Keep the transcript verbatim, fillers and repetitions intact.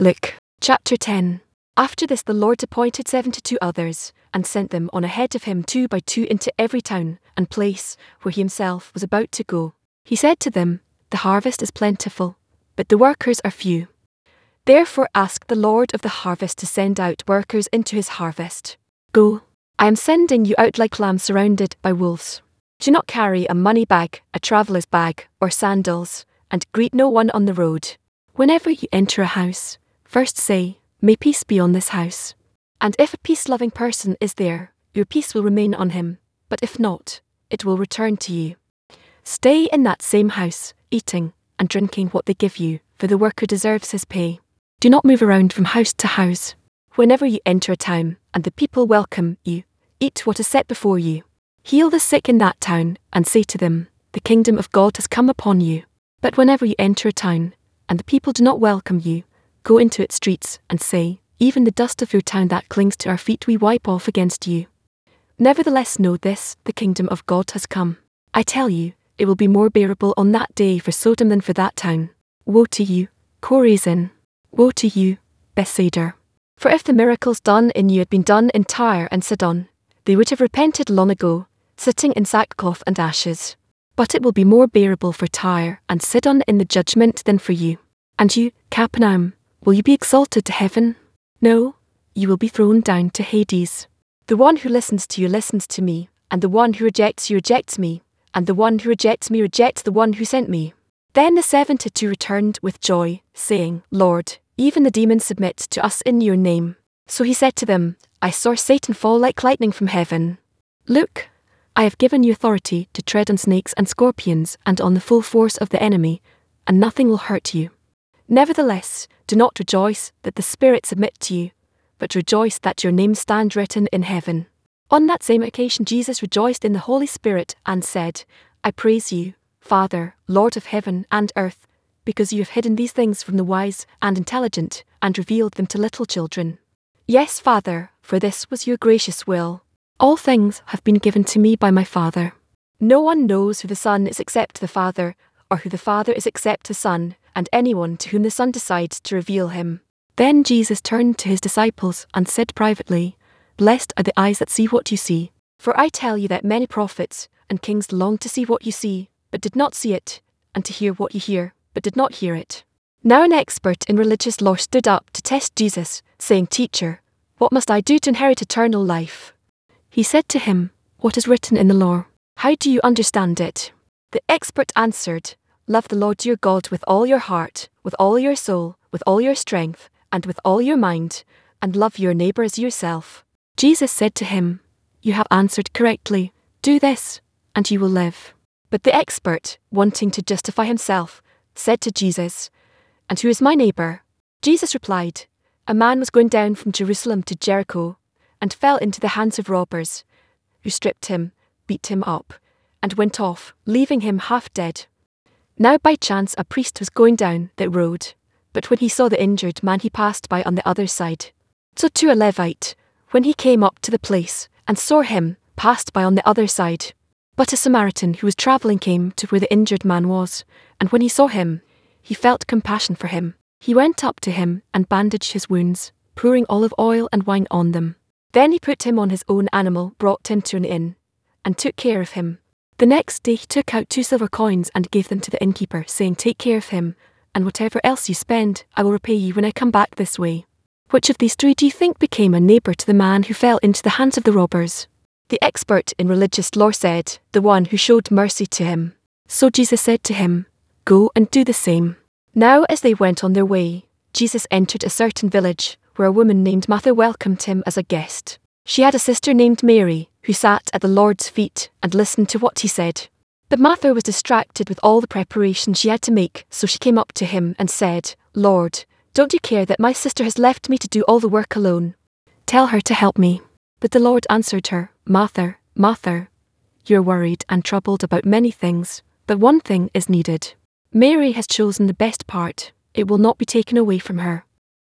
Luke chapter ten. After this the Lord appointed seventy-two others, and sent them on ahead of him two by two into every town and place where he himself was about to go. He said to them, "The harvest is plentiful, but the workers are few. Therefore ask the Lord of the harvest to send out workers into his harvest. Go, I am sending you out like lambs surrounded by wolves. Do not carry a money bag, a traveller's bag, or sandals, and greet no one on the road. Whenever you enter a house, first say, 'May peace be on this house.' And if a peace-loving person is there, your peace will remain on him, but if not, it will return to you. Stay in that same house, eating and drinking what they give you, for the worker deserves his pay. Do not move around from house to house. Whenever you enter a town, and the people welcome you, eat what is set before you. Heal the sick in that town, and say to them, 'The kingdom of God has come upon you.' But whenever you enter a town, and the people do not welcome you, go into its streets and say, 'Even the dust of your town that clings to our feet we wipe off against you.' Nevertheless know this, the kingdom of God has come. I tell you, it will be more bearable on that day for Sodom than for that town. Woe to you, Chorazin! Woe to you, Bethsaida! For if the miracles done in you had been done in Tyre and Sidon, they would have repented long ago, sitting in sackcloth and ashes. But it will be more bearable for Tyre and Sidon in the judgment than for you. And you, Capernaum, will you be exalted to heaven? No, you will be thrown down to Hades. The one who listens to you listens to me, and the one who rejects you rejects me, and the one who rejects me rejects the one who sent me." Then the seventy-two returned with joy, saying, "Lord, even the demons submit to us in your name." So he said to them, "I saw Satan fall like lightning from heaven. Look, I have given you authority to tread on snakes and scorpions and on the full force of the enemy, and nothing will hurt you. Nevertheless, do not rejoice that the spirits submit to you, but rejoice that your names stand written in heaven." On that same occasion Jesus rejoiced in the Holy Spirit and said, "I praise you, Father, Lord of heaven and earth, because you have hidden these things from the wise and intelligent and revealed them to little children. Yes, Father, for this was your gracious will. All things have been given to me by my Father. No one knows who the Son is except the Father, or who the Father is except the Son, and anyone to whom the Son decides to reveal him." Then Jesus turned to his disciples and said privately, "Blessed are the eyes that see what you see. For I tell you that many prophets and kings longed to see what you see, but did not see it, and to hear what you hear, but did not hear it." Now an expert in religious law stood up to test Jesus, saying, "Teacher, what must I do to inherit eternal life?" He said to him, "What is written in the law? How do you understand it?" The expert answered, "Love the Lord your God with all your heart, with all your soul, with all your strength, and with all your mind, and love your neighbor as yourself." Jesus said to him, "You have answered correctly. Do this, and you will live." But the expert, wanting to justify himself, said to Jesus, "And who is my neighbor?" Jesus replied, "A man was going down from Jerusalem to Jericho, and fell into the hands of robbers, who stripped him, beat him up, and went off, leaving him half dead. Now by chance a priest was going down that road, but when he saw the injured man he passed by on the other side. So too a Levite, when he came up to the place, and saw him, passed by on the other side. But a Samaritan who was travelling came to where the injured man was, and when he saw him, he felt compassion for him. He went up to him and bandaged his wounds, pouring olive oil and wine on them. Then he put him on his own animal brought him to an inn, and took care of him. The next day he took out two silver coins and gave them to the innkeeper, saying, "Take care of him, and whatever else you spend, I will repay you when I come back this way." Which of these three do you think became a neighbor to the man who fell into the hands of the robbers? The expert in religious law said, "The one who showed mercy to him." So Jesus said to him, "Go and do the same." Now as they went on their way, Jesus entered a certain village, where a woman named Martha welcomed him as a guest. She had a sister named Mary, who sat at the Lord's feet and listened to what he said. But Martha was distracted with all the preparation she had to make, so she came up to him and said, "Lord, don't you care that my sister has left me to do all the work alone? Tell her to help me." But the Lord answered her, "Martha, Martha, you're worried and troubled about many things, but one thing is needed. Mary has chosen the best part, it will not be taken away from her."